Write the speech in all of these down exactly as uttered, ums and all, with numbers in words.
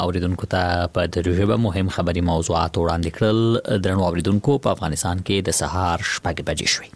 اوریدونکو ته په دری ژبه مهم خبري موضوعات وړاندې کړل. درنو اوریدونکو، په افغانستان کې د سهار شپږ بجې شوې.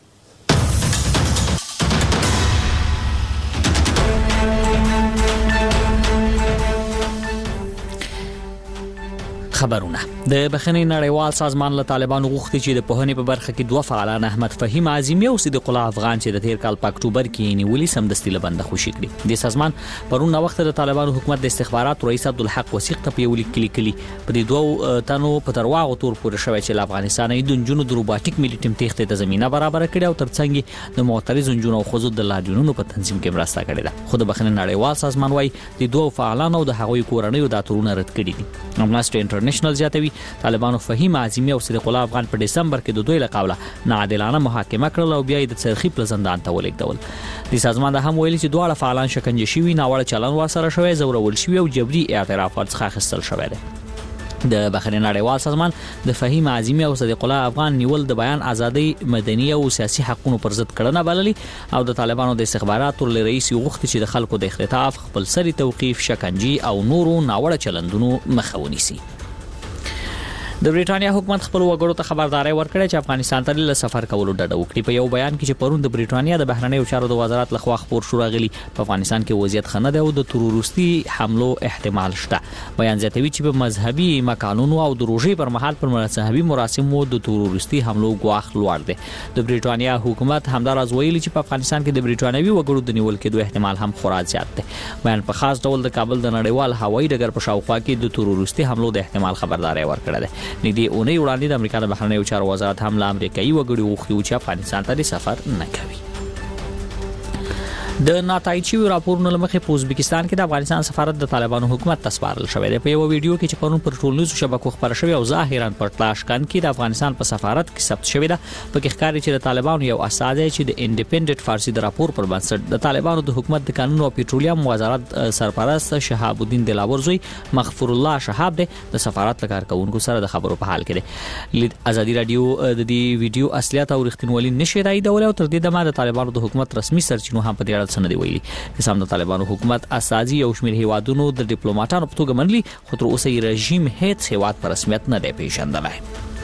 خبرونه. د بخښنې نړیوال سازمان له طالبانو غوښتي چې د پوهنې په برخه کې دوه فعالان احمد فهیم اعظمي او صدیق الله افغان چې د تیر کال په اکتوبر کې نیولې سمدستي له بنده خوشي کړي. د سازمان پرون وخت د طالبانو حکومت د استخباراتو رئیس عبدالحق وثیق ته په یو لیک کې لیکلي په دې دوه تنو په درواغو تور پورې شوی چې له افغانستان د نجونو د روباټیک ملي ټیم تخته ته زمينه برابر کړي او ترڅنګ د معترض نجونو او خزو د لاډیونونو په تنظیم کې مرسته کړې ده. خو د بخښنې نړیوال سازمان وايي د دوه فعالانو د هغوی کورنۍ د اترونه رد کړي دي. امنستي انټرنیشنل زیاتوي طالبانو فهیم اعظمي او صدیق الله افغان په دسمبر کې د دوی له قوله ناعادلانه محاکمه کړل او بیا یې د څرخي په زندان ته ولېږدول. د سازمان د هم ویلي چې دواړه فعالان شکنجه شوي، ناوړه چلند ورسره شوی، زورول شوي او جبري اعترافات څخه اخیستل شوی دی. د بخښنې نړیوال سازمان د فهیم اعظمي او صدیق الله افغان نیول د بیان ازادي، مدني او سیاسي حقوقو پر ضد کړنه بللي او د طالبانو د استخباراتو له رئیس غوښتي چې د خلکو د اختطاف، خپل سري توقيف، شکنجي او نورو ناوړه چلندونو مخه ونیسي. د بریټانیا حکومت خپل وګړو ته خبرداري ورکړه چې افغانستان ته له سفر کولو ډډه وکړي. په یو بیان کې چې پرون د بریټانیا د بهرنیو چارو د وزارت لخوا خبر شو راغلي، په افغانستان کې وضعیت خنه ده او د تروریستي حملو احتمال شته. بیان زیاتوي چې په مذهبي مکانونو او د روژې پر مهال پر مذهبي مراسمو د تروریستي حملو ګواښ لوړ دی. د بریټانیا حکومت همداراز ویلي چې په افغانستان کې د بریټانوي وګړو د نیول کېدو احتمال هم خورا زیات دی. بیان په خاص ډول د کابل د نړیوال هوایي ډګر په شاوخوا کې د تروریستي حملو د احتمال خبرداري ورکړه ده. نږدې اونۍ وړاندې د امریکا د بهرنیو چارو وزارت هم له امریکایي وګړو غوښتي چې افغانستان ته سفر نه کوي. د ناتایچي راپورونو لمخې په ازبکستان کې د افغانستان سفارت د طالبانو حکومت ته سپارل شوی دی. په یو ویډیو کې چې پرون پر ټولنیزو شبکو خبر شوی او ظاهرا پر تاشکند کې د افغانستان په سفارت کې ثبت شوی ده، په کې ښکاري چې د طالبانو یو استازی چې د انډیپندنت فارسي د راپور پر بنسټ د طالبانو د حکومت د قانون او پېټرولیم وزارت سرپرست شهاب الدین دلاور زوی مغفور الله شهاب دی د سفارت کارکونکو سره د خبرو په حال کې دی. ازادي رادیو د دې ویډیو اصلیت او رښتینولي نشي رایدول او تر دې دمه د طالبانو د حکومت رسمي سرچینو هم په دې اړه څه نه دی ویلي. قسم د طالبانو حکومت اساسي او شمیر هیوادونو د ډیپلوماټانو په توګه منلي، خو تر اوسه یې رژیم هیڅ هیواد په رسمیت نه دی پیژندلی.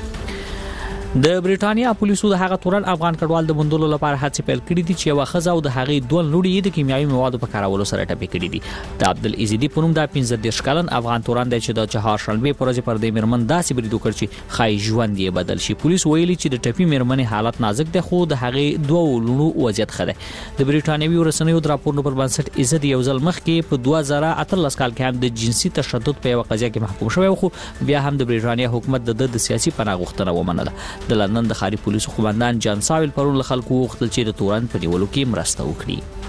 د بریټانیا پولیسو د هغه تورن افغان کډوال د بندولو لپاره هڅې پیل کړې دي چې یو خزه او د هغې دوه لوړې د کیمیاوي موادو په کارولو سره ټپي کړې دي. د عبدل عزیزي په نوم د پنځه دېرش کلن افغان تورن دی چې د چهارشنبې په ورځ پر دې میرمن داسې برید وکړ چې خای ژوند یې بدل شي. پولیس ویلي چې د ټپي میرمنې حالت نازک دی، خو د هغې دوه لوړو وضعیت ښه دی. د بریټانیوي رسنیو د راپورونو پر بنسټ عزت یو ځل مخکې په دوه زره اتلس کال کې هم د جنسي تشدد په یو قضیه کې محکوم شوی، خو بیا هم د بریټانیا حکومت د د سیاسي پناه غوښتنه ومنله. د لندن د خارجي پولیسو قومندان جان ساویل پرون له خلکو وغوښتل چې د تورن په نیولو کې مرسته وکړي.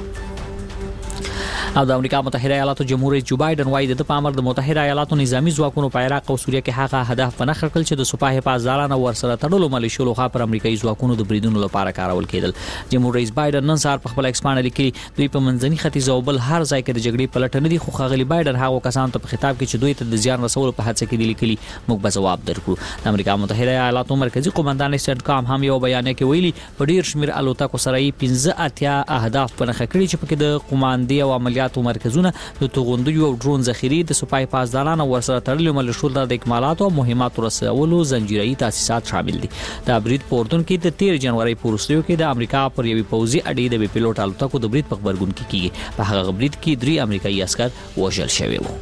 او د امریکا متحده ایالاتو جمهور رئیس جو بایدن وايي د پامر د متحده ایالاتو نظامی ځواکونو په عراق او سوریه کې هغه هدف په نخښه کړل چې د سپاه حفاظدارانو ورسره تړلو ملیشو لخوا پر امریکایي ځواکونو د بریدونو لپاره کارول کېدل. جمهور رئیس بایدن نن سهار په خپل ایکس باندې لیکلي دوی په منځني ختیځ او بل هر ځای کې د جګړې پلټنه دي، خو ښاغلي بایدن هغه کسانو ته په خطاب کې چې دوی ته د زیان رسولو په هڅه کې دي لیکلي موږ به ځواب درکړو. د امریکا متحده ایالاتو مرکزی قومندان سټ کام هم یو بیان کې ویلي په ډیر شمیر الوتکو سره یې پنځه اتیا اهداف په نخښه کړي چې پکې د قوماندې او عملیاتو مرکزونه، د توغندیو او ډرون ذخیرې، د سپاه حفاظدارانو ورسره تړلو ملیشو د اکمالاتو او مهماتو رسولو زنجیري تاسیسات شامل دي. د برید په اردن کې د تیر جنوري په وروستیو کې د امریکا پر یوې پوځي اډې د بي پيلوټ الوتکو د برید په خبرګون کې کیږي. په هغه برید کې درې امریکایي عسکر وژل شوي وو.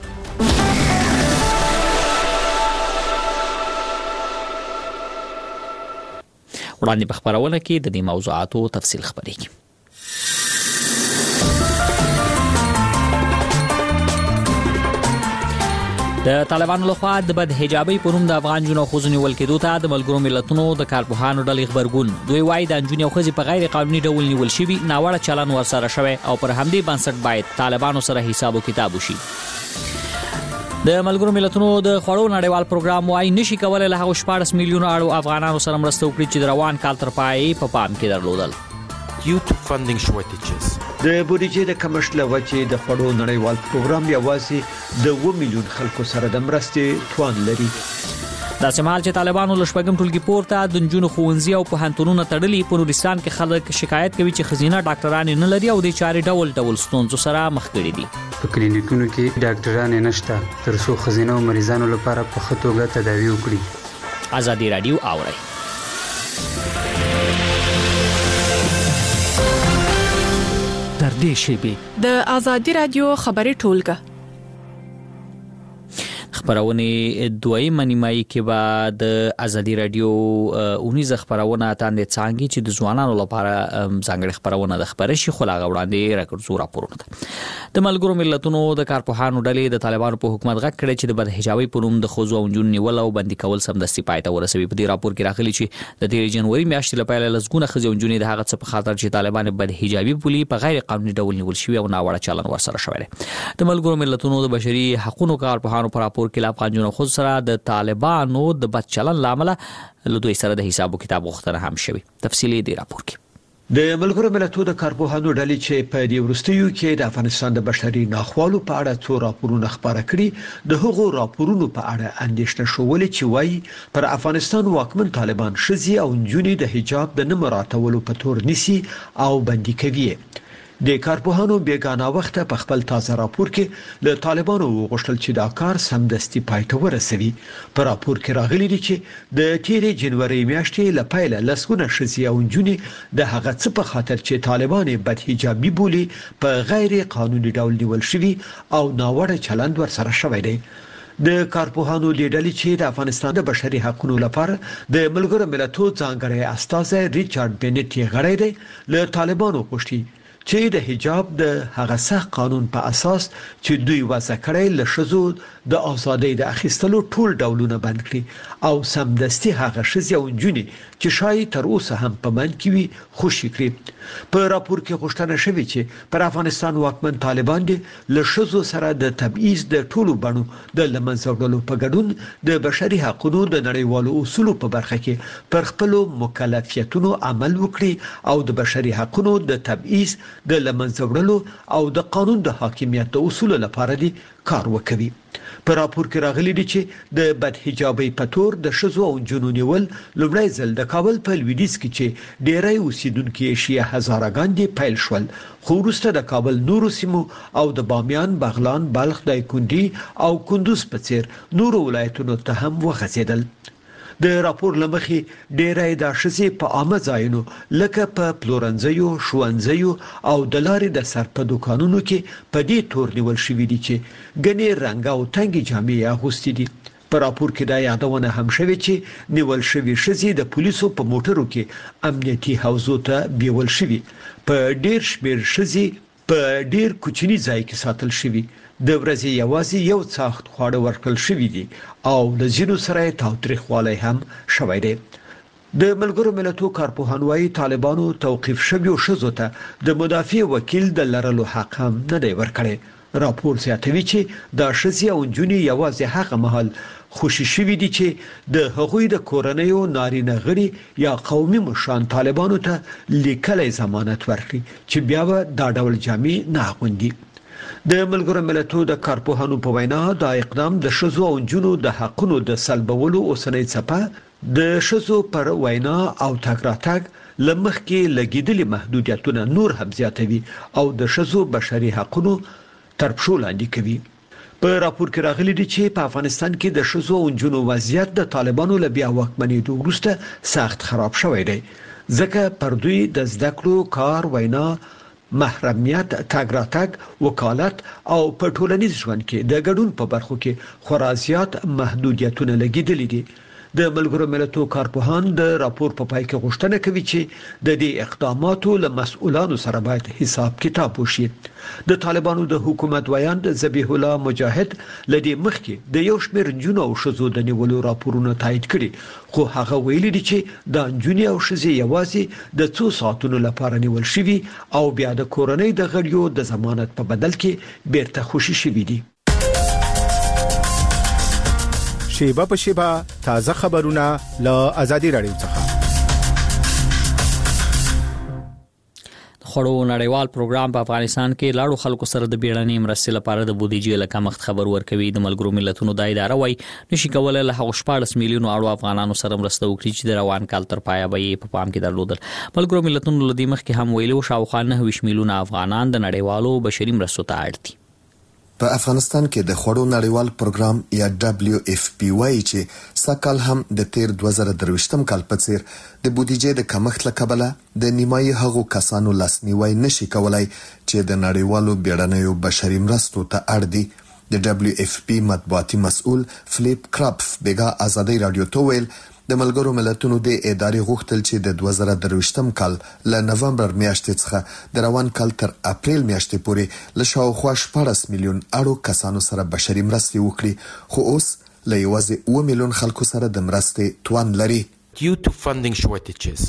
وړاندې په خبرونه کې د دې موضوعاتو تفصیل خبرېږي. د طالبانو لخوا د بد حجابي په نوم د افغان جنو خوځنی ول کېدو ته د ملګرو ملتونو د کارپوهانو ډلې خبرګون. دوی وايي د جنو خوځي په غیر قانوني ډول نیول شوی، ناوړه چلن ورسره شوی او پر همدې بنسټ باید طالبانو سره حساب او کتاب وشي. د ملګرو ملتونو د خوړو نړیوال پروګرام وايي نشي کولای له هغو شپاړس میلیون اړو افغانانو سره مرسته وکړي چې د روان کال تر پای په پام کې درلودل. due to funding shortages. د بودیجې د کمښت له وجې د خوړو نړیوال پروګرام یوازې د اووه میلیون خلکو سره د مرستې توان لري. د سمال چې طالبانو لشپګم ټولګي پورته د جنونو خوونځي او پوهنتونونو تړلي په نورستان کې خلک شکایت کوي چې خزینه ډاکټران نه لري او د چاري ډول ډول ستونزو سره مخ کړي دي. په کلینیکونو کې ډاکټران نشته تر څو خزینه او مریضانو لپاره په ښه توګه تداوی وکړي. ازادي رادیو اوري تر دې شیبې د ازادي رادیو خبري ټولګه خبرونه دویمه نیمایي کې به د ازادي رادیو اونیزه خبرونه تاندې څنګه چې د ځوانانو لپاره ځانګړي خبرونه د خبرې شي خلاغ وړاندې راکړو راپورونه د ملګرو ملتونو د کارپوهانو ډلې د طالبانو په حکومت غږ کړی چې د بدحجابي په نوم د خوځو او جون نیول او بندي کول سمدستي پاتې ورسوي. په دې راپور کې راغلي چې د تیر جنوري میاشتې لپاره لزګونه خوځو او جون د هغه څه په خاطر چې طالبان بدحجابي پولي په غیر قانوني ډول نیول شوی او ناوړه چلن ورسره شوی. د ملګرو ملتونو د بشري حقوقو کارپوهانو په راپور کې افغان جنونو خود سره د طالبانو د بد چلن لامل له دوی سره د حساب کتاب غوښتنه هم شوی. تفصیلی دی راپور کې د ملګرو ملتونو د کارپوهانو ډلې چې په دې ورستیو کې د افغانستان د بشري ناخوالو په اړه څو راپورونه خبره کړي د هغو راپورونو په اړه اندېښنه شولې چې وایي پر افغانستان واکمن طالبان شذي او جنوني د حجاب د نه مراتولو په تور نسی او بندي کوي. د کارپوهانو بیگانه وخت په خپل تازه راپور کې له طالبانو وغوښتل چې دا کار سمدستي پای ته ورسوي. په راپور کې راغلي دي چې د تیرې جنوري میاشتې له پیله لسګونه شذي او جنوني د هغه څه په خاطر چې طالبان بد حجابي بولي په غیر قانوني ډول نیول شوی او ناوړه چلند ورسره شوی دی. د کارپوهانو لیدلې چې د افغانستان د بشري حقوقو لپاره د ملګرو ملتونو ځانګړی استازی ریچارډ بینټ یې غړی دی له طالبانو غوښتي چې د حجاب د هغه سخت قانون په اساس چې دوی وضع کړی له شذو د ازادۍ د اخیستلو ټول ډولونه بند کړي او سمدستي هغه شذي او جنوني چې شاید تر اوسه هم په من کې وي خوشي کړي. په راپور کې غوښتنه شوې چې پر افغانستان واکمن طالبان دي له شذو سره د تبعیض د ټولو بڼو د لمنځه وړلو په ګډون د بشري حقوقو د نړیوالو اصولو په برخه کې پر خپل مکلفیتونو عمل وکړي او د بشري حقوقو د تبعیض د لمنځه وړلو او د قانون د حاکمیت د اصولو لپاره دي کار وکوي. په راپور کې راغلي دي چې د بد حجابي په تور د شذو او جنونو نیول لومړی ځل د کابل په لویدیځ کې چې ډیری اوسیدونکو شیعه هزارهګان دي پیل شول خو وروسته د کابل نورو سیمو او د بامیان بغلان بلخ دایکندي او کندوز په څیر نورو ولایتونو ته هم وغځیدل. د راپور لمخې ډیری د شذي په عامه ځایونو لکه په پلورنځیو شوونځیو او د لارې د سر په دکانونو کې په دې تور نیول شوی دي چې ګنې رنګ او تنګي جامې اغوستي دي. په راپور کې دا یادونه هم شوې چې نیول شوی شذي د پولیسو په موټرو کې امنیتي حوزو ته بیول شوی په ډیر شمیر شذي په ډیر کوچني ځای کې ساتل شوی. د ورځې یوازې یو څاخت خواړه ورکړل شوی دي او د ځینو سره تاوتریخوالی هم شوی دی. د ملګرو ملتونو کارپوهان وايي طالبانو توقيف شوی شذو ته د مدافع وکیل د لرلو حق هم نه دی ورکړی. راپور زیاتوي چې د شذي او جنوني یوازې هغه مهال خوشي شوی دي چې د هغوی د کورنیو نارینه غړي یا قومي مشران طالبانو ته لیکلي ضمانت ورکړي چې بیا به دا ډول جامې نه اغوندي. د ملګرو ملتونو د کارپوهانو په وینا دا اقدام د شذو او جنونو د حقونو د سلبولو اوسنۍ څپه د شذو پر وینا او تګ راتګ لمخ کې لګیدلي محدودیتونه نور هم زیاتوي او د شذو بشري حقونو تر پښو لاندې کوي. په راپور کې راغلي دي چې په افغانستان کې د شذو او جنونو وضعیت د طالبانو له بیا واکمنېدو وروسته سخت خراب شوی دی ځکه پر دوی د زده کړو کار وینا محرمیت تګ راتګ وکالت او په ټولنیز ژوند کې د ګډون په برخو کې خورا زیات محدودیتونه لګیدلي دي. د ملګرو ملتونو کارپوهان د راپور په پای کې غوښتنه کوي چې د دې اقداماتو له مسؤلانو سره باید حساب کتاب وشي. د طالبانو د حکومت ویاند ذبیح الله مجاهد لدی مخکې د یو شمېر جنونو او شذو د نیولو راپورونه تایید کړي خو هغه ویلي دي چې د جنونو او شذي یوازې د څو ساعتونو لپاره نیول شوی او بیا د کورنۍ د غړیو د ضمانت په بدل کې بیرته خوشي شوی دي. شیبه په شیبه تازه خبرونه له ازادي رادیو څخه. خړو نړیوال پروګرام په افغانستان کې لاړو خلکو سره د بیړنۍ مرستې لپاره د بودیجې له کمښت خبر ورکوي. د ملګرو ملتونو د اداره وايي نشي کولای له هغو شپاړس میلیونو اړو افغانانو سره مرسته وکړي چې د روان کال تر پایه به یې په پام کې درلودل. ملګرو ملتونو له دې مخکې هم ویلي و شاوخوا نهه ویشت میلیونه افغانان د نړیوالو بشري مرستو ته اړ دي. په افغانستان کې د خوړو نړیوال پروګرام یا دبليو اف پی وايي چې سکهال هم د تیر دوه زره درویشتم کال په څیر د بودیجې د کمښت له کبله د نیمایي هغو کسانو لاسنیوي نشي کولای چې د نړیوالو بیړنیو بشري مرستو ته اړ دي. د دبليو اف پی مطبوعاتي مسؤل فلیپ کرافټ بیګا ازادي رادیو ته ویل د ملګرو ملتونو د ادارې غوښتل چې د دوه زره درویشتم کال له نومبر میاشتې څخه د روان کال تر اپریل میاشتې پورې له شاوخوا شپاړس میلیون اړو کسانو سره بشري مرستې وکړي، خو اوس له یوازې اوه میلیون خلکو سره د مرستې توان لري. Due to funding shortages,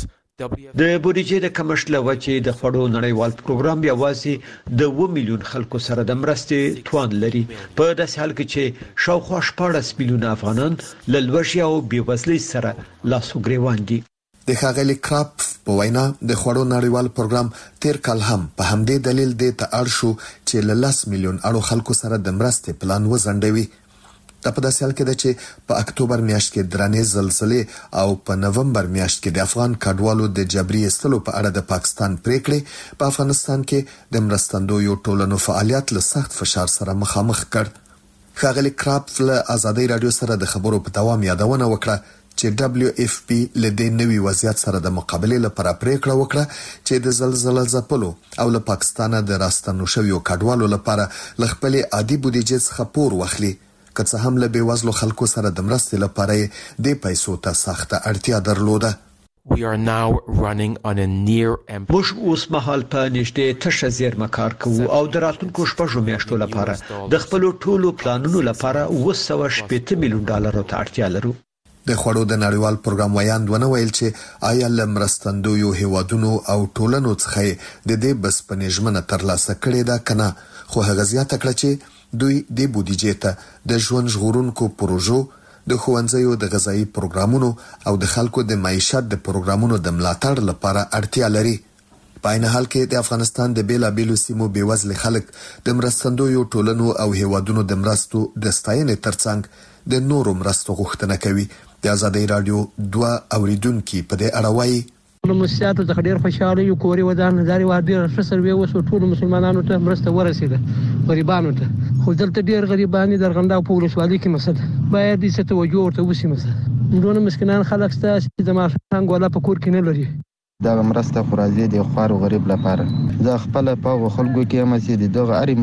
د بودیجې د کمښت له وجې د خوړو نړیوال پروګرام یوازې د اوه میلیون خلکو سره د مرستې توان لري، په داسې حال کې چې شاوخوا شپاړس میلیونه افغانان له لوږې او بېوزلۍ سره لاس و ګریوان دي. د ښاغلي کرافټ په وینا د خوړو نړیوال پروګرام تیر کال هم په همدې دلیل د ته اړ شو چې له لس میلیون اړو خلکو سره د مرستې پلان وزندوي. دا په داسې حال کې ده چې په اکتوبر میاشت کې درنې زلزلې او په نومبر میاشت کې د افغان کډوالو د جبري ایستلو په اړه د پاکستان پریکړې په افغانستان کې د مرستندویو ټولنو فعالیت له سخت فشار سره مخامخ کړ. ښاغلي کرافټ له ازادي رادیو سره د خبرو په دوام یادونه وکړه چې دبليو اف پی له دې نوي وضعیت سره د مقابلې لپاره پریکړه وکړه چې د زلزلې ځپلو او له پاکستانه د راستنو شویو کډوالو لپاره له خپلې عادي بودیجې څخه پور واخلي، که څه هم له بېوزلو خلکو سره د مرستې لپاره د پیسو ته سخته اړتیا درلوده. we are now running on a near empty. موږ اوس مهال په نږدې تشه زیرمه کار کوو او د راتلونکو شپږو میاشتو لپاره د خپل ټولو پلانونو لپاره اوه سوه شپېته میلیون ډالرو ته اړتیا لرو. د خوړو د نړیوال پروګرام ویاند ونه ویل چې آیا له مرستندویو هیوادونو او ټولنو څخه د دې بسپنې ژمنه ترلاسه کړې ده که نه، خو هغه زیاته کړه چې دوی د بودیجې ته د ژوند ژغورونکو پروژو، د ښوونځیو د غذایی پروګرامونو او د خلکو د معیشت د پروګرامونو د ملاتړ لپاره اړتیا لري. په عین حال کې د افغانستان د بیلابیلو سیمو بېوزلي خلک د مرستندویو ټولنو او هیوادونو د مرستو د ستاینې ترڅنګ د نورو مرستو غوښتنه کوي. د ازادي رادیو دوه اوریدونکو په دې اړه وایي نو مسیاتو څخه ډیر خوشاله یو، کوري ودان نظر و ډیر ښه سروي وسو، ټول مسلمانانو ته مرسته ورسېده، غریبانو ته. خو دلته ډیر غریبانی درغنده په ولسوالۍ کې مسله باید دې څه توجه ورته وشي. مثلا دونه مسکینان خلک ستا چې د ماشومان ولا په کور کې نه لري. دا مرسته خو راځي د خوار غریب لپاره. زه خپل په خلکو کې هم چې دغه اړ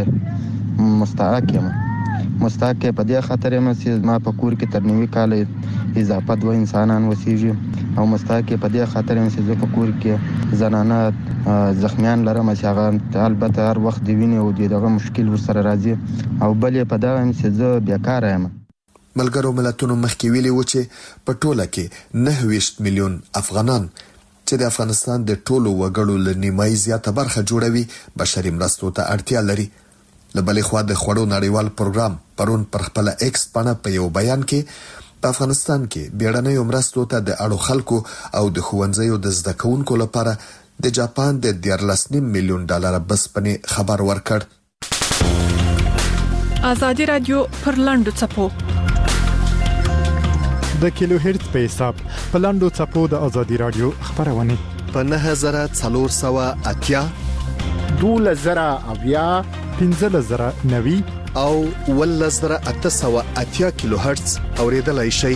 مرسته مستحق یم. مستحق په دې خاطر یم چې ما په کور کې تر نوي کال اضافه دوه انسانان وسیږي او مستحق په دې خاطر یم چې په کور کې زنانه زخمیان لرم چې هغه البته هر وخت دی ویني او دغه مشکل ورسره راځي او بل په دا هم چې زه بیکاره یم. ملګرو ملتونو مخکې ویلي و چې په ټوله کې نهه ویشت میلیون افغانان چې د افغانستان د ټولو وګړو له نیمایي زیاته برخه جوړوي بشري مرستو ته اړتیا لري. له بلې خوا د خوړو نړیوال پروګرام پرون پر خپله ایکس پاڼه په یو بیان کې په افغانستان کې بیړنیو مرستو ته د اړو خلکو او د ښوونځیو د زده کوونکو لپاره د جاپان د دیارلس نیم میلیون ډالر بسپنې خبر ورکړ. ازادي رادیو پر لاندو چپو د کیلو هرتز په حساب په لاندو چپو د ازادي رادیو خبرونه په نهه زره څلور سوه اتیا، دوله زره اویا، پنځه زره نوي او اوله زره اته سوه اتیا کیلو هرتز اوریدلای شي.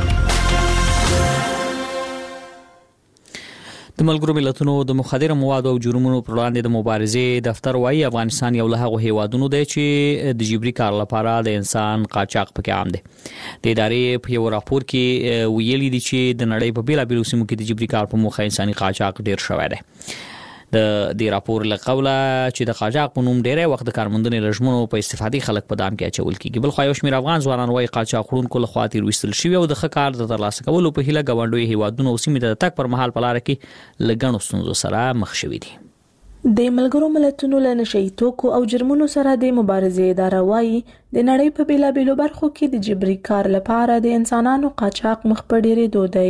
د ملګرو ملتونو د مخدره موادو او جرمونو پر وړاندې د مبارزې دفتر وايي افغانستان یو له هغو هیوادونو دی چې د جبري کار لپاره د انسان قاچاق پکې عام دی. د ادارې په یو راپور کې ویلي دي چې د نړۍ په بیلابیلو سیمو کې د جبري کار په موخه انساني قاچاق ډیر شوی دی. د دې راپور له قوله چې د قاچاق په نوم ډیری وخت د کارموندنې رژمونو په استفادې خلک په دام کې اچول کیږي. بل خو یو شمېر افغان ځوانان وايي قاچاق خورونکو له خوا تیرویستل شوي او د ښه کار د ترلاسه کولو په هیله ګاونډیو هیوادونو او سیمې ته د تګ پر مهال په لاره کې له ګڼو ستونزو سره مخ شوي دي. د ملګرو ملتونو له نشئی توکو او جرمونو سره د مبارزې اداره وايي د نړۍ په بیلابیلو برخو کې د جبري کار لپاره د انسانانو قاچاق مخ په ډیرېدو دی.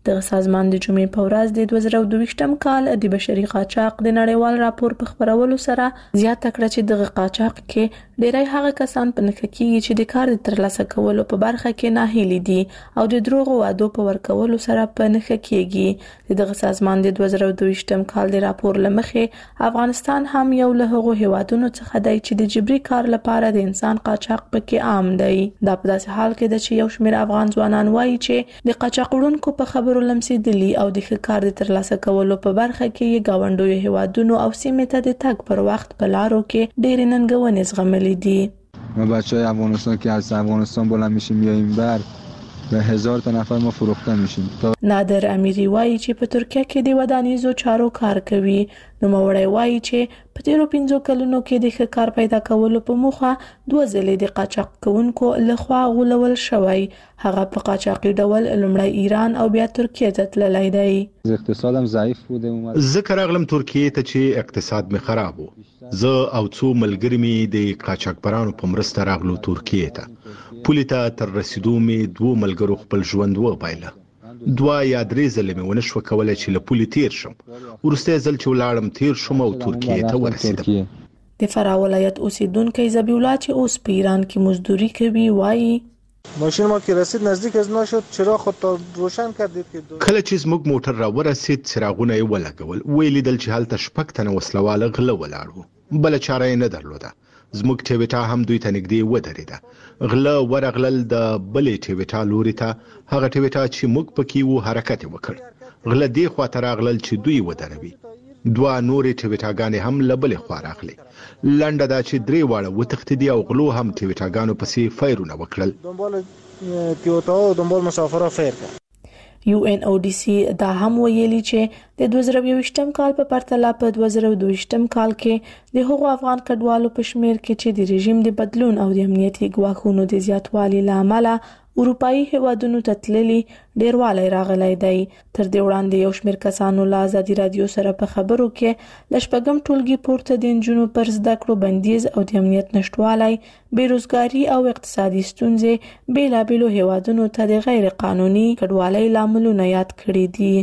د سازمان د جمعې په ورځ د دوه زره دوه ویشتم کال د بشري قاچاق د نړیوال راپور په خبرولو سره زیاته کړه چې د قاچاق کې ډیری هغه کسان په نښه کیږي چې د کار د ترلاسه کولو په برخه کې ناهیلي دي او د دروغو وعدو په ورکولو سره په نښه کیږي. دغه سازمان د دوه زره دوه ویشتم کال د راپور لمخې افغانستان هم یو له هغو هیوادونو څخه دی چې د جبري کار لپاره د انسان قاچاق پکې عام دی. دا په داسې حال کې ده چې یو شمېر افغان ځوانان وایي چې د قاچاق وړونکو په خبرو لمسېدلي او د ښه کار د ترلاسه کولو په برخه کې یې ګاونډیو هیوادونو او سیمې ته د تګ پر وخت په لارو کې ډېرې ننګونې زغملې دي. ما بچه‌های افغانستان که از افغانستان بلند میشیم بیایم بر به هزار تا نفر ما فروخته میشیم. نادر امیری وایي چې په ترکیه کې د ودانیزو چارو کار کوي. نو موري وایي چې په تیرو پنځو کلونو کې د ښه کار پیدا کولو په موخه دوه ځلې د قاچاق کوونکو لخوا غولول شوی. هغه په قاچاقي ډول لومړی ایران او بیا ترکیه ته تللی دی. اقتصادم ضعیف بوده اومد. زه راغلم ترکیه ته چې اقتصاد می خراب وو. زه او څو ملګری می د قاچاقبرانو په مرسته راغلو ترکیه ته. پولې ته تر رسیدو می دوه ملګرو خپل ژوند وبایله. دوه یا درې ځله مې ونه شو کولای چې له پولې تیر شم. وروسته ځل چې ولاړم تیر شم او ترکیه ته ورسېدم. د فراه ولایت اوسیدونکو ذبیح الله چې اوس په ایران کې مزدوري کوي وایي ماشین ما که رسید نزدیک از ما شد چراغ خود تا روشن کردید که کله چې زموږ موټر را ورسید څراغونه یې ولګول. ویل دل چې هلته شپږ تنه وسلواله غله ولاړ وو. بل چاره یې نه درلوده. زموږ ټیوټا هم دوی ته نږدې ودرېده. غله ورغلل د بلې ټیوټا لوري ته. هغه ټیوټا چې موږ پکې وو حرکت وکړ. غله دې خوا ته راغلل چې دوی ودروي. دوه نورې ټیوټاګانې هم له بلې خوا راغلې. لنډه دا چې درې واړه وتښتېدې او غلو هم ټیوټاګانو پسې فیرونه وکړل. دنبال ټیوټا او دنبال مسافرا فیر کړ. یو ان او ډي سي دا هم ویلي چې د دوه زره یوویشتم کال په پرتله په دوه زره دوه ویشتم کال کې د هغو افغان کډوالو په شمیر کې چې د رژیم د بدلون او د امنیتي ګواښونو د زیاتوالي له امله اروپאי هیوادونو ته تللي ډیروالی راغلی دی. تر دې وړاندې یو شمېر کسانو له ازادي رادیو سره په خبرو کې له شپږم ټولګي پورته د نجونو پر زده کړو بندیز او د امنیت نشتوالی، بیروزګاري او اقتصادي ستونزې بېلابېلو هیوادونو ته د غیر قانوني کډوالۍ لاملونه یاد کړي دي.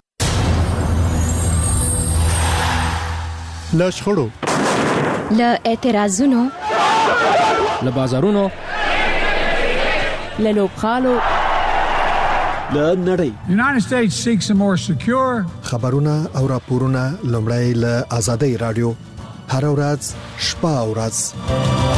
له شخړو، له اعتراضونو، له بازارونو، له لوبغالو، له نړۍ. United States seeks a more secure خبرونه او راپورونه لومړی له آزادۍ رادیو هر ورځ شپه او ورځ.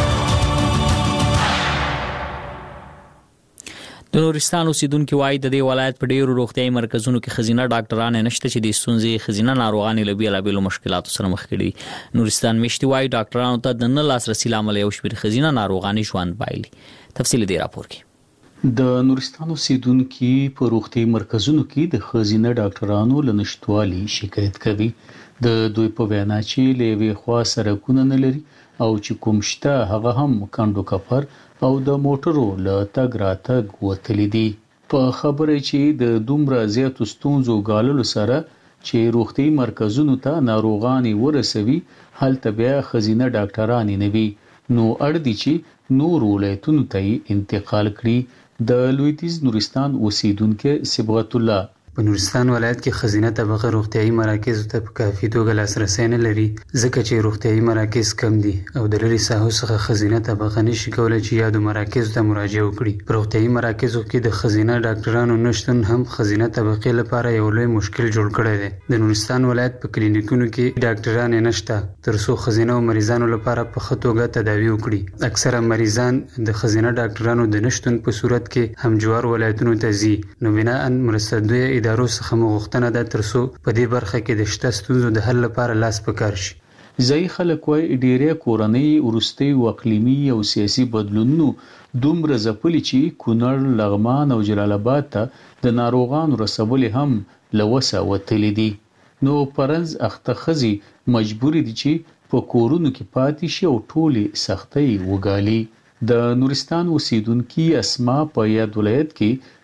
د نورستان اوسیدونکو وایي د دې ولایت په ډیرو روغتیايي مرکزونو کې خزینه ډاکټران نشته چې د ستونزې خزینه ناروغان له بیلابېلو مشکلاتو سره مخ کړي. نورستان مشتي وایي ډاکټرانو ته د نه لاسرسي لامل یو شمېر خزینه ناروغان ژوند بایلي. تفصیل دی راپور کې. د نورستان اوسیدونکو په روغتیايي مرکزونو کې د خزینه ډاکټرانو له نشټوالي شکایت کوي. د دوی په وینا چې لوي خوا سرکونه نه لري او چې کوم شته هغه هم کندو کفر او د موټرو له تګ راتګ وتلی دي. په خبره چې د دومره زیاتو ستونزو غاللو سره چې روغتیايي مرکزونو ته ناروغان ورسوي هلته بیا خزینه ډاکټران نه وي نو اړ دي چې نور ولایتونو ته انتقال کړي. د لویدیز نورستان اوسیدونکو صبغت الله په نورستان ولایت کې خزینه طبقه روغتیايي مراکز ته په کافي توګه لاسرسي نه لري ځکه چې روغتیايي مراکز کم دي او د لري ساحو څخه خزینه طبقه نشي کولای چې یادو مراکز ته مراجعه وکړي. په روغتیايي مراکزو کې د خزینه ډاکټرانو نشتون هم خزینه طبقه لپاره یو لوی مشکل جوړ کړی دی. د نورستان ولایت په کلینیکونو کې ډاکټران نشته ترڅو خزینه او مریضانو لپاره په ښه توګه تداوی وکړي. اکثره مریضان د خزینه ډاکټرانو د نشتون په صورت کې همجوار ولایتونو ته ځي. نو بنا ان مرستندوی ادارو څخه مغوښتنه ده ترڅو په دې برخه کې د شته ستونزو د حل لپاره لاس پکار شي. ځایي خلک وایي ډیری کورنۍ وروستي او اقلیمي او سیاسي بدلونونو دومره ځپلي چې کونړ، لغمان او جلال آباد ته د ناروغانو رسول هم لوسه وتلی دي. نو پرنځ اخته خزي مجبور دي چې په کورونو کې پاتې شي او ټولې سختۍ وګالي. د نورستان اوسیدونکو اسما په یاد ولایت کې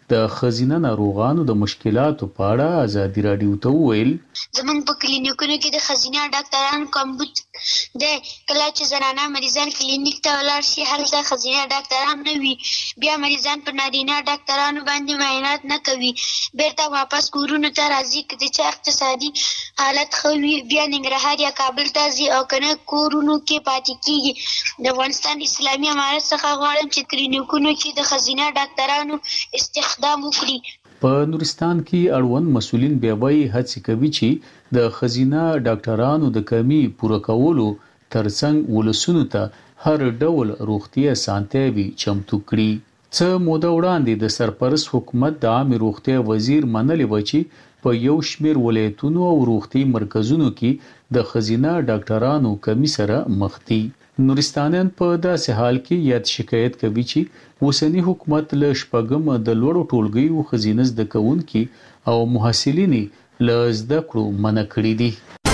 د خزینه ناروغانو د مشکلاتو په اړه ازادي راډیو ته وویل زمونږ په کلینیکونو کې د خزینه ډاکټرانو کمبود دی. کله چې زنانه مریضان کلینیک ته ولاړ شي هلته خزینه ډاکټران نه وي، بیا مریضان په نارینه ډاکټرانو باندې معاینات نه کوي، بیرته واپس کورونو ته راځي. که د چا اقتصادي حالت ښه وي بیا ننګرهار یا کابل ته ځي او که نه کورونو کې پاتې کېږي. د افغانستان اسلامي امارت څخه غواړم چې کلینیکونو کې د خزینه ډاکټرانو استخدام په نورستان کې اړوند مسؤلین بیا وایي هڅې کوي چې د خزینه ډاکټرانو د کمی پوره کولو ترڅنګ ولسونو ته هر ډول روغتیا اسانتیاوي چمتو کړي. څه موده وړاندې د سرپرست حکومت د عامه روغتیا وزیر منلې و چې په یو شمېر ولایتونو او روغتي مرکزونو کې د خزینه ډاکټرانو کمی سره مخ دي. نورستانیان په داسې حال کې یاد شکایت کوي چې اوسنی حکومت له شپږم د لوړو ټولګیو خزینه زده کوونکي او محصلین له زده کړو منع کړي دي.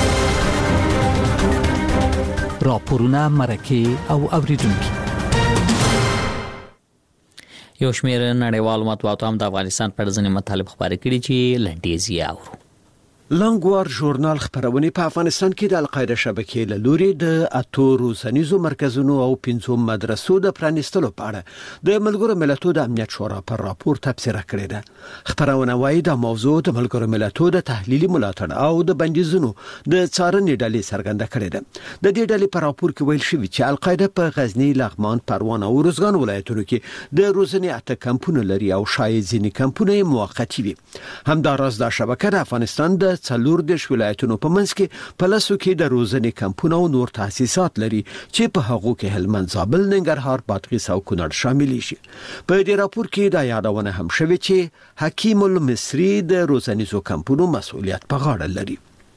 راپورونه مرکه او اوریدونکي یو شمېر نړیوال مطبوعاتو هم د افغانستان پر ځینې مطالب خبرې کړي چې لنډیز یې اورو. لانګوار ژورنال خبرونه په افغانستان کې د القاعده شبکې له لوري د اتو روزنیزو مرکزونو او پنځو مدرسو د پرانیستلو په اړه د ملګرو ملتونو د امنیت شورا پر راپور تبصره کړې ده. خبرونه وايي د موضوع د ملګرو ملتونو د تحلیلي ملاتړ او د بندیزونو د څارنې ډلې څرګنده کړې ده. د دې ډلې په راپور کې ویل شوی چې القاعده په غزنی، لغمان، پروان او روزګان ولایتونو کې د روزنې اته کمپونه لري او شاید ځینې کمپونه موقتی وي. همداراز دا شبکه د افغانستان د څلور دیش ولایتونو په منځ کې په لاسو کې د روزنې کمپونه او نور تاسیسات لري چې په هغو کې هلمند، زابل، ننګرهار، بادغیس او کونړ شامل شي. په دې راپور کې دا یادونه هم شوې چې حکیم المصری د روزنیزو کمپونو مسؤلیت په غاړه لري.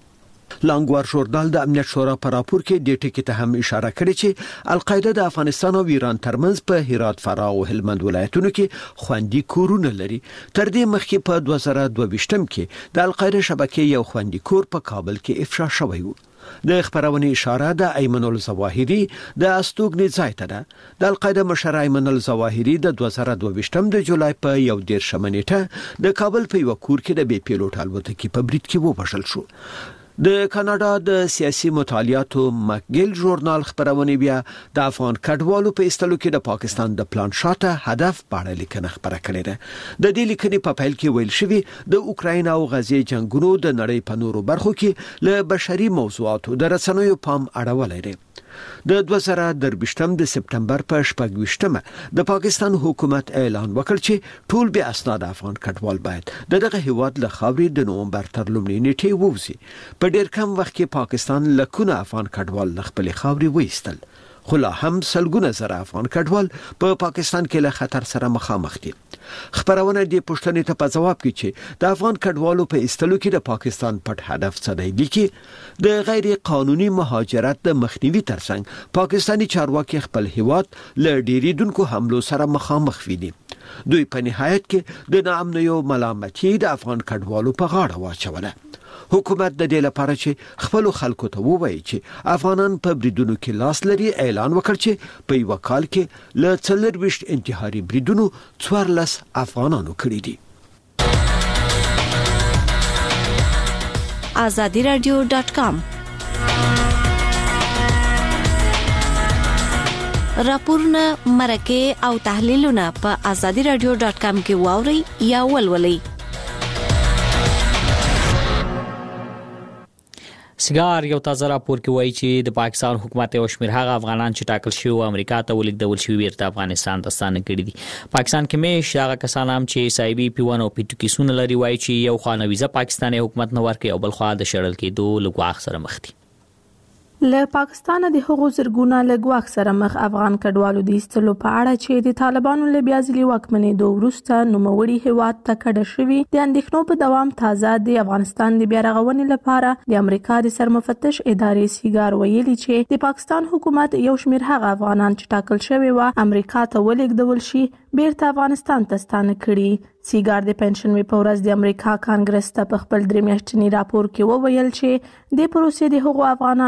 لانګوار ژورنال د امنیت شورا په راپور کې د ټکی ته هم اشاره کړې چې القاعده د افغانستان او ایران ترمنځ په هرات، فراه او هلمند ولایتونو کې خوندي کورونه لري. تر دې مخکې په دوه زره دوه ویشتم کې د القاعده شبکې یو خوندي کور په کابل کې افشا شوی و. د خبرونه اشاره د ایمن الزواهری د استوګنې ځای ته ده. د القاعده مشر ایمن الزواهری د دوه زره دوه ویشتم د جولای په یو دیرشم نیټه د کابل په یو کور کې د بي پیلوټ الوتکې په برید کې ووژل شو. د کاناډا د سیاسي مطالعاتو مکګیل ژورنال خبرونه بیا د افغان کډوالو په استلو کې د پاکستان د پلان شاته هدف په اړه لیکنه خبره کړې ده. د دې لیکنې په پیل کې ویل شوی د اوکراین او غزې جنگونو د نړۍ په نورو برخو کې له بشري موضوعاتو د رسنیو پام اړول لري. د دوه زره درویشتم د سپتمبر په شپږ ویشتمه د پاکستان حکومت اعلان وکړ چې ټول به اسناد افغان کډوال باید د دغه هیواد له خاورې د نومبر تر لومړۍ نیټې ووځي. په ډېر کم وخت کې پاکستان لکونه افغان کډوال له خپل خاورې وایستل. خو لا هم سلګونه زره افغان کډوال په پا پاکستان کې له خطر سره مخامخ دي. خبرونه دې پوښتنې ته په جواب کې چې د افغان کډوالو په استلو کې د پاکستان پټ هدف څه دی لیکي د غیر قانوني مهاجرت د مخنیوي ترڅنګ پاکستانی چارواکي خپل هیواد له ډیریدونکو حملو سره مخامخ ویني. دوی په نهایت کې د ناامنیو ملامتي د افغان کډوالو په غاړه واچوله. حکومت د دې لپاره چې خپل خلکو ته ووایي چې افغانان په بریدونو کې لاس لري اعلان وکړ چې په یو کال کې له څلورويشت انتحاري بریدونو څوارلس افغانانو کړي دي. azadi radio dot com راپورونه مرکه او تحلیلونه په azadi radio dot com کې واوري یا ولولئ. سګار یو تازه راپور کې وایي چې د پاکستان حکومت او شمیر هغه افغانان چې ټاکل شوی امریکا ته ولیکدول شوی ورته افغانستان ته ستانه کړي دي. پاکستان کې مې هغه کسان هم چې سایبي پی ون او پی ټو کې سونه لري وایي چې یو خانه ویزه پاکستاني حکومت نه ورکړي او بل خوا د شړل کېدو لګواخ سره مخ دي. له پاکستان د هغو زرګونه لګواخ سره مخ افغان کډوالو د ایستلو په اړه چې د طالبانو له بیا ځلې واکمنۍ دوه وروسته نوموړي هیواد ته کډه شوي د اندېښنو په دوام تازه د افغانستان د بیا رغونې لپاره د امریکا د سرمفتش ادارې سیګار ویلي چې د پاکستان حکومت یو شمېر هغه افغانان چې ټاکل شوي و امریکا ته ولیږدول شي بیرته افغانستان ته ستانه کړي. سیګار د پنشن وی په ورځ د امریکا کانګرس ته په خپل درې میاشتني راپور کې وویل چې د پروسې د هغو افغانانو ژوند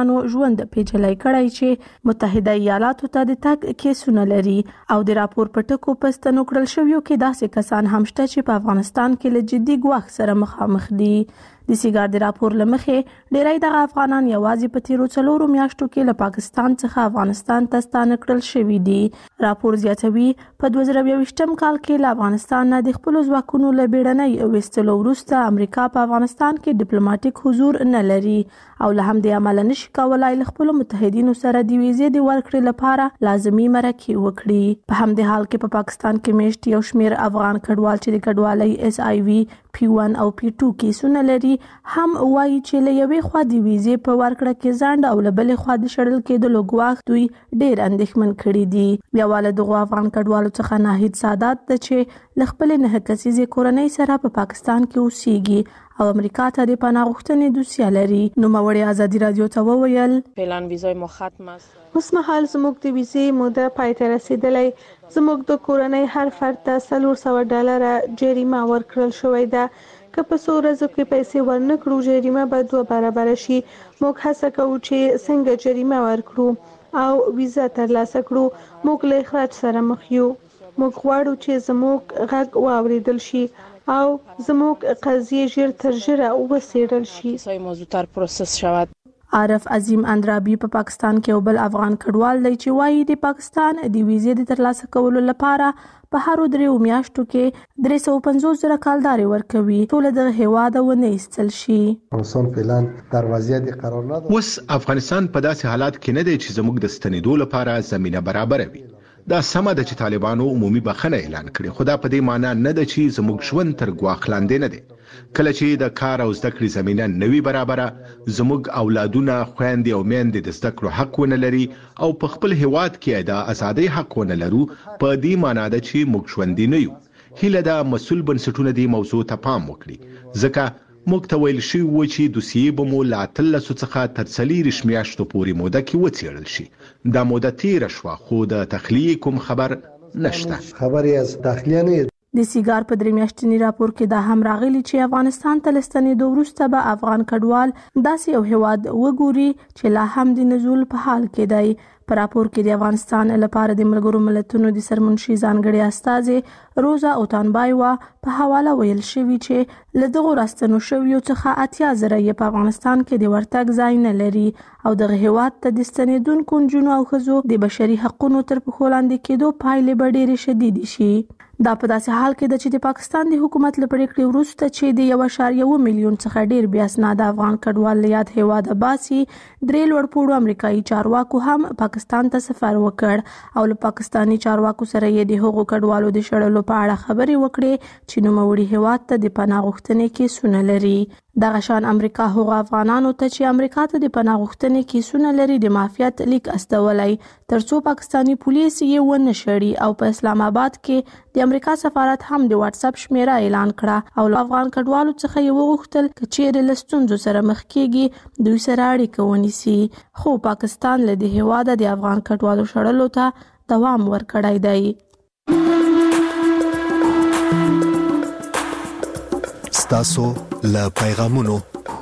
اړوند پیچلای کړای چې متحده ایالاتو ته د تګ کیسونه لري او د راپور پټکو پستنو کړل شویو کې داسې کسان هم شته چې په افغانستان کې له جدي ګواښ سره مخامخ دي. د سیګار د راپور لمخې ډیری دغه افغانان یوازې په تیرو څلورو میاشتو کې له پاکستان څخه افغانستان ته ستانه کړل شوي دي. راپور زیاتوي په دوه زره یوویشتم کال کې له افغانستان نه د خپلو ځواکونو له بیړنۍ ویستلو وروسته امریکا په افغانستان کې ډیپلوماټیک حضور نه لري او له همدې امله نشي کولای له خپلو متحدینو سره د ویزې د ورکړې لپاره لازمي مرکې وکړي. په همدې حال کې په پا پاکستان کې میشت یو شمیر افغان کډوال چې د کډوالۍ اس آی وي پی ون او پی ټو کیسونه لري هم وایي چې له یوې خوا د ویزې په ورکړه کې ځنډ او له بلې خوا د شړل کېدلو ګواښ دوی ډېر اندېښمن کړي دي. بیا واله دغو افغان کډوالو څخه ناهید سادات ده چې له خپلې نهه کسیزې کورنۍ سره په پاکستان کې اوسېږي او امریکا ته د پناه غوښتنې دوسیه لري. نوموړې ازادي رادیو ته وویل فعلا ویزای ما ختم است. اوس مهال زموږ د ویزې موده پای ته رسیدلی. زموږ د کورنۍ هر فرد ته څلور سوه ډالره جریمه ورکړل شوې ده. که په څو ورځو کې پیسې ورنکړو جریمه به دوه برابره شي. موږ هڅه کوو چې څنګه جریمه ورکړو او ویزه ترلاسه کړو. موږ له اخراج سره مخ یو. موږ غواړو چې زموږ غږ واوریدل شي او زموږ قضیه ژر تر ژره وڅېړل شي. سای موضوع پروسس شود. عارف عظیم اندرابی په پا پاکستان کې یو بل افغان کډوال دی چې وایي د پاکستان د ویزې د ترلاسه کولو لپاره په هرو دریو میاشتو کې درې سوه پنځوس زره کالدارې ورکوي ټول د هیواد ونه ایستل شي. افغانستان فعلا در وضعیت قرار نداره. اوس افغانستان په داسې حالات کې نه دی چې زموږ د ستنېدو لپاره زمينه برابروي. دا سمه ده چې طالبانو عمومي بخښنه اعلان کړي، خو دا په دې معنی نه ده چې زموږ ژوند تر ګواښ لاندې نه دی. کله چې د کار او زده کړې زمینه نوي برابره، زموږ اولادونه خويندې او میندې د زده کړو حق ونه لري او په خپل هیواد کې د ازادۍ حق ونه لرو، په دې معنی ده چې موږ ژوندي نه یو. هیله ده مسؤل بنسټونه دې موضوع ته پام وکړي، ځکه موږ ته ویل شوي و چې دوسیې به مو له اتلسو څخه تر څلېرویشت میاشتو پورې موده کې وڅېړل شي. دا موده تېره شوه خو د تخلیې کوم خبر نشته. خبرې از تخلیه نه. د سیګار په درې میاشتني راپور کې دا هم راغلي چې افغانستان ته له ستنېدو وروسته به افغان کډوال داسې یو هیواد وګوري چې لا هم د نزول په حال کې دی. په راپور کې د افغانستان لپاره د ملګرو ملتونو د سرمنشي ځانګړي استازي روزا اوتانبایوا په حواله ویل شوی چې له دغو راستنو شویو څخه اتیا زره یې په افغانستان کې د ورتګ ځای نه لري او دغه هیواد ته د ستنېدونکو نجونو او ښځو د بشري حقونو تر پښو لاندې کېدو پایلې به ډېرې شدیدې شي. دا په داسې حال کې ده چې د پاکستان د حکومت له پریکړې وروسته چې د یو اعشاریه اوه میلیون څخه ډېر بې اسناده افغان کډوال له یاد هیواده باسي، درې لوړپوړو امریکایي چارواکو هم پاکستان ته سفر وکړ او له پاکستاني چارواکو سره یې د هغو کډوالو د شړلو په اړه خبرې وکړې چې نوموړي هیواد ته د پناه غوښتنې کیسونه لري. دغه شان امریکا هغو افغانانو ته چې امریکا ته د پناه غوښتنې کیسونه لري د معافیت لیک استولی ترڅو پاکستاني پولیس یې ونه شړي او په اسلام آباد کې د امریکا سفارت هم د واتس اپ شمیره اعلان کړه او له افغان کډوالو څخه یې وغوښتل که چیرې له ستونزو سره مخ کیږي دوی سره اړیکه ونیسي. خو پاکستان له دې هیواده د افغان کډوالو شړلو ته دوام ورکړی دی. ستاسو له پیغامونو.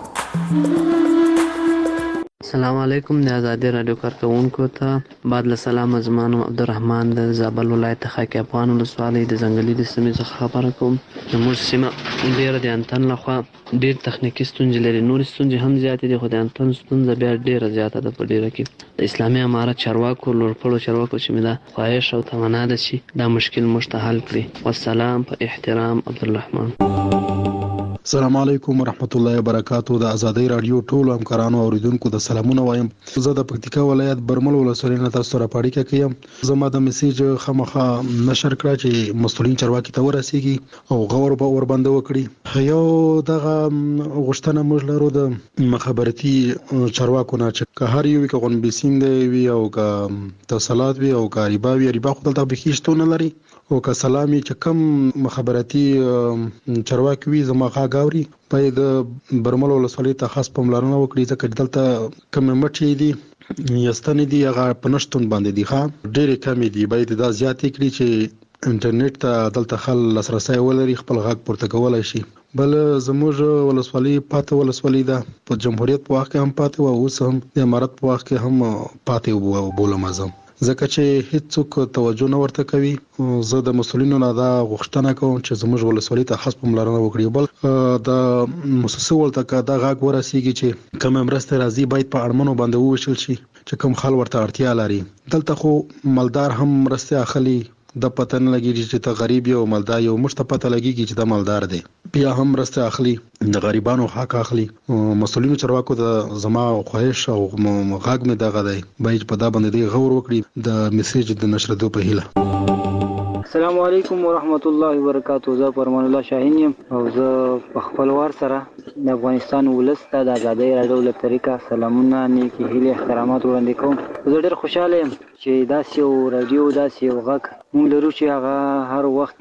السلام علیکم د ازادي رادیو کارکونکو ته بعد له سلام زمانو عبدالرحمن د زابل ولایت خاکی افغان ولسوالۍ د ځنګلي د سیمې څخه خبره کوم. زموږ سیمه ډېره د انتن لخوا ډېر تخنیکي ستونزې لري، نورې ستونزې هم زیاتې دي خو د انتن ستونزه بیا ډېره زیاته ده. په ډېره کې د اسلامي امارت چارواکو لوړپوړو چارواکو چې مې دا خواهش او تمنا ده چې دا مشکل موږ ته حل کړي. والسلام په احترام عبدالرحمن. السلام علیکم ورحمت الله وبرکاتو. د ازادي رادیو ټولو همکارانو او اوریدونکو د سلامونه وایم. زه د پکتیکا ولایت برمل ولسوالۍ نه تاسو سره پاړیکه کوم. زما د میسیج خامخا نشر کړه چې مسؤلین چارواکي ته ورسیږي او غور به ور باندې وکړي. یو دغه غوښتنه موږ لرو د مخابرتي چارواکو نه چې که هر یو کې غون بیسین دی وي او که توصلات وي او که ریبا وي، ریبا خو دلته بخښتونه لري او که سلامي چې کم مخابرتي چارواکي وي زما غاوري باید برمل ولسوالۍ ته خاص پاملرنه وکړي ځکه دلته کم مټې دي یستنې دي هغه په نشتون باندې دي ښه ډېرې کمې دي. باید دا زیاتې کړي چې انټرنیټ ته دلته خل لاسرسي ولري خپل غږ پورته کولای شي. بل زموږ ولسوالي پاتې ولسوالي ده په جمهوریت په وخت کې هم پاتې و، اوس هم د امارت په وخت کې هم پاتې بولم ازم، ځکه چې هیڅوک توجه نه ورته کوي. زه د مسولینو نه دا غوښتنه کوم چې زموږ ولسوالي ته خاص پاملرنه وکړي. بل د مؤسسه ولته که دا غږ ورسیږي چې کوم مرسته راځي باید په اړمنو باندې وویشل شي چې کوم خل ورته اړتیا لري. دلته خو مالدار هم مرسته اخلي، د پته نه لګیږي چې ته غریب یو مالدار یو، موږ ته پته لګیږي چې دا مالدار دی، بیا هم مرسته اخلي، د غریبانو حق اخلي. مسولینو چارواکو د زما خواهش او غږ مې دغه دی باید په دا باندې غور وکړي د میسیج د نشردو په هیله. السلام علیکم ورحمت الله وبرکاتہ. زه پرمان الله شاهین یم او زه په خپل وار سره د افغانستان ولس ته د آزادۍ راډیو له طریقه سلامونه، نیکی هیلې، احترامات وړاندې کوم. زه ډېر خوشاله یم چې داسې یو راډیو، داسې یو غږ موږ لرو چې هغه هر وخت